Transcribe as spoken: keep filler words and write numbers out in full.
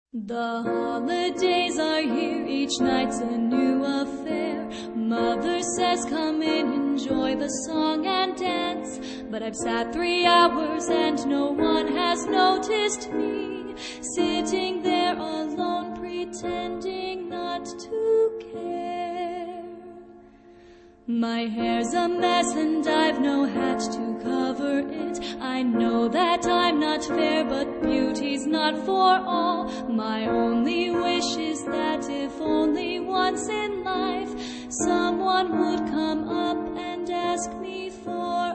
The holidays are here, each night's a new affair. Mother says come in, enjoy the song and dance. But I've sat three hours and no one has noticed me, sitting there alone, pretending not to care. My hair's a mess and I've no hat to cover it. I know that I'm not fair, but beauty's not for all. My only wish is that if only once in life someone would come up and ask me for